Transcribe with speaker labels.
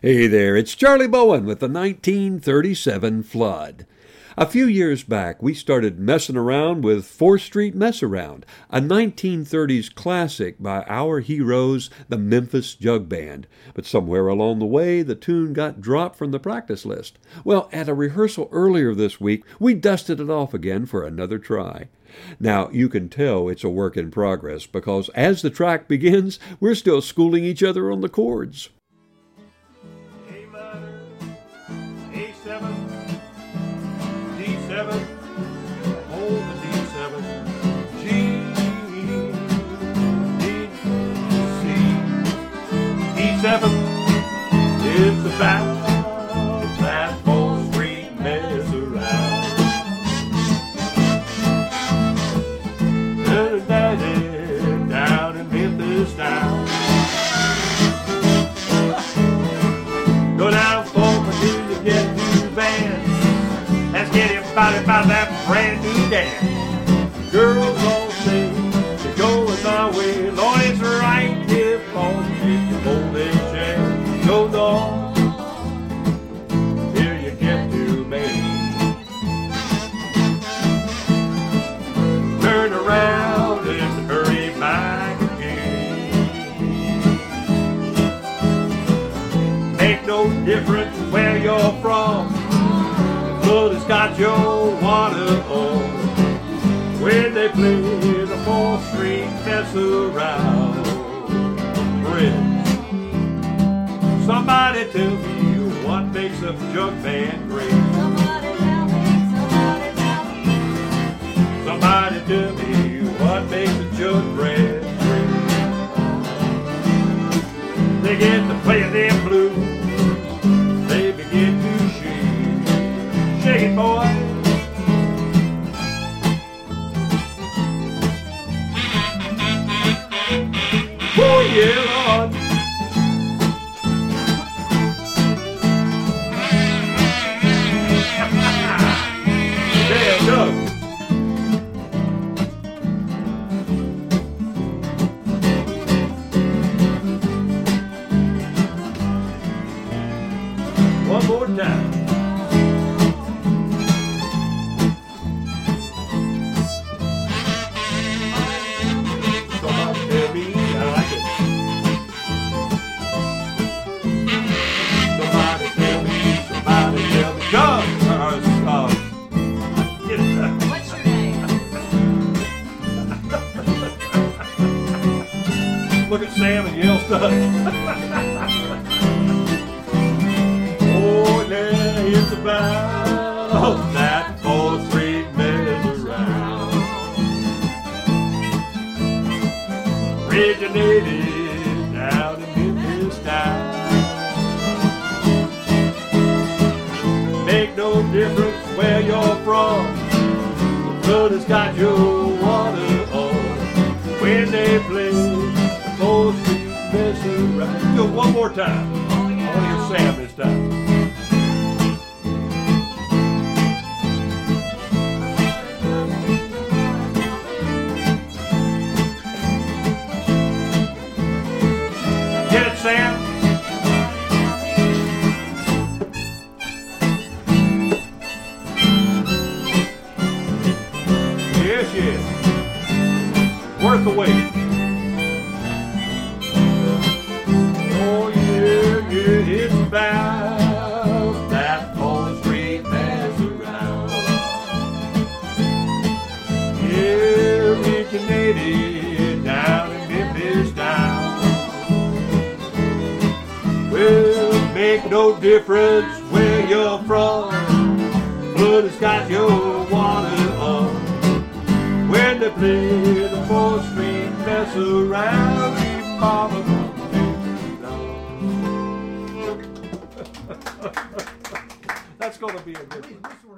Speaker 1: Hey there, it's Charlie Bowen with the 1937 flood. A few years back, we started messing around with 4th Street Mess Around, a 1930s classic by our heroes, the Memphis Jug Band. But somewhere along the way, the tune got dropped from the practice list. Well, at a rehearsal earlier this week, we dusted it off again for another try. Now, you can tell it's a work in progress because as the track begins, we're still schooling each other on the chords.
Speaker 2: Hold the D7, G, D, C. E7 is about that 4th Street mess around. Down in Memphis town. Go down forward till you get to the band. Let's get everybody by that brand new dance. Girls all sing, they're going my way. Lord, it's right here for you. Hold a chair, go north till you get to Maine. Turn around and hurry back again. Make no difference where you're from. Blood has got your water on when they play the 4th Street mess around. Friends, somebody tell me what makes a jug band great.
Speaker 3: Somebody tell me.
Speaker 2: Somebody tell me what makes a jug band great. They get to play them blues, they begin to shake. Shake it, boy. Oh, yeah, Lord. Damn, Doug. One more time.
Speaker 3: What's your name?
Speaker 2: Look at Sam and yell stuff. Oh, yeah, it's about that 4th Street mess around. Originated down in Memphis town. Make no difference where you're from. The blood has got your water on when they play the 4th Street mess around. Do it one more time. I want to hear Sam this time. Get it, Sam? Yes, yes. Worth the wait. Oh, yeah, yeah, it's about that 4th Street mess around. Yeah, originated down in Memphis town. Well, make no difference where you're from. Blood has got your water on when they play the 4th Street mess around. That's going to be a good one.